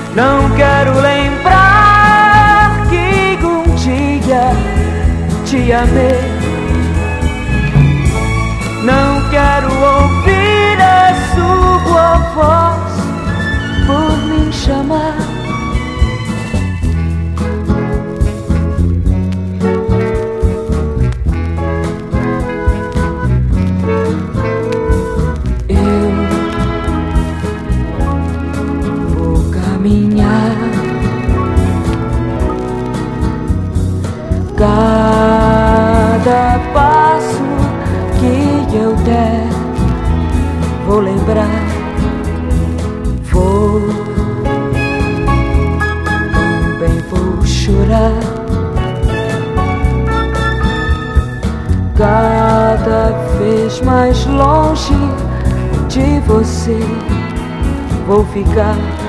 Não quero lembrar que um dia te amei. Não quero ouvir a sua voz por me chamar. Eu vou caminhar, cada passo que eu der, vou lembrar, também vou chorar. Cada vez mais longe de você vou ficar.